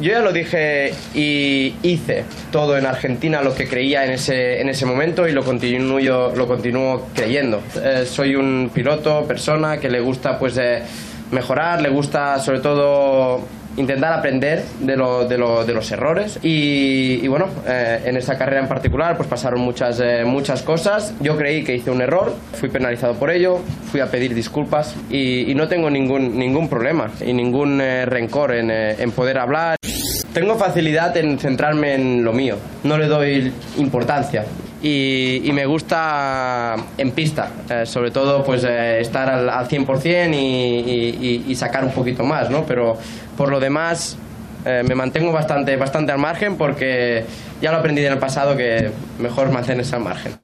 Yo ya lo dije y hice todo en Argentina lo que creía en ese momento y lo continúo creyendo. Soy un piloto, persona que le gusta pues mejorar, le gusta sobre todo intentar aprender de los errores y bueno, en esta carrera en particular pues pasaron muchas cosas. Yo creí que hice un error, fui penalizado por ello, fui a pedir disculpas y no tengo ningún problema y ningún rencor en poder hablar. Tengo facilidad en centrarme en lo mío, no le doy importancia y me gusta en pista, sobre todo pues estar al 100% y sacar un poquito más, ¿no? Pero por lo demás me mantengo bastante al margen porque ya lo aprendí en el pasado que mejor mantenerse al margen.